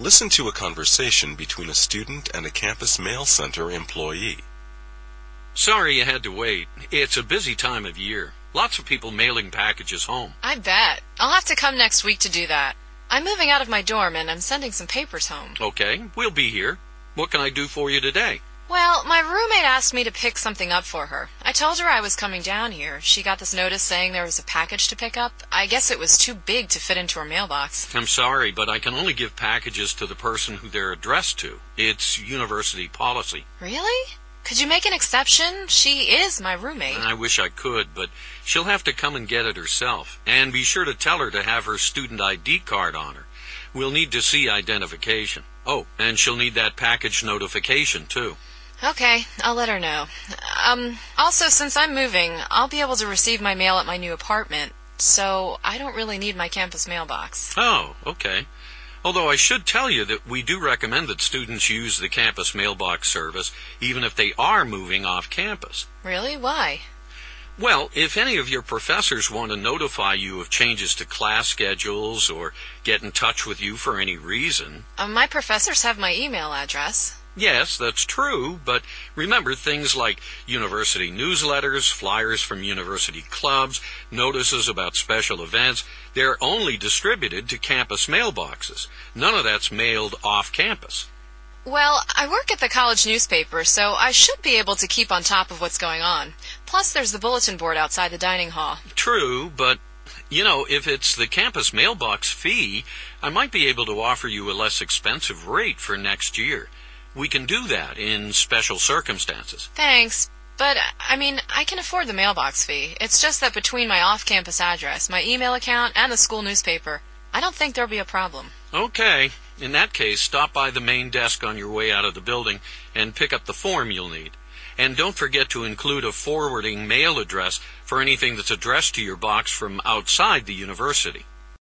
Listen to a conversation between a student and a campus mail center employee. Sorry you had to wait. It's a busy time of year. Lots of people mailing packages home. I bet. I'll have to come next week to do that. I'm moving out of my dorm and I'm sending some papers home. Okay, we'll be here. What can I do for you today? Well, my roommate asked me to pick something up for her. I told her I was coming down here. She got this notice saying there was a package to pick up. I guess it was too big to fit into her mailbox. I'm sorry, but I can only give packages to the person who they're addressed to. It's university policy. Really? Could you make an exception? She is my roommate. I wish I could, but she'll have to come and get it herself. And be sure to tell her to have her student ID card on her. We'll need to see identification. Oh, and she'll need that package notification, too. Okay, I'll let her know. Also, since I'm moving, I'll be able to receive my mail at my new apartment, so I don't really need my campus mailbox. Oh, okay. Although I should tell you that we do recommend that students use the campus mailbox service even if they are moving off campus. Really? Why? Well, if any of your professors want to notify you of changes to class schedules or get in touch with you for any reason. My professors have my email address. Yes, that's true, but remember things like university newsletters, flyers from university clubs, notices about special events, they're only distributed to campus mailboxes. None of that's mailed off campus. Well, I work at the college newspaper, so I should be able to keep on top of what's going on. Plus, there's the bulletin board outside the dining hall. True, but if it's the campus mailbox fee, I might be able to offer you a less expensive rate for next year. We can do that in special circumstances. Thanks, but I can afford the mailbox fee. It's just that between my off-campus address, my email account, and the school newspaper, I don't think there'll be a problem. Okay. In that case, stop by the main desk on your way out of the building and pick up the form you'll need. And don't forget to include a forwarding mail address for anything that's addressed to your box from outside the university.